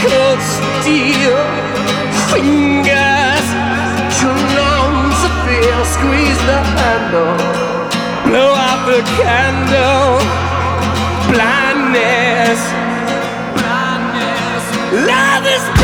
cold steel fingers, turn on the feel, squeeze the handle, blow out the candle. Blindness, blindness. Love is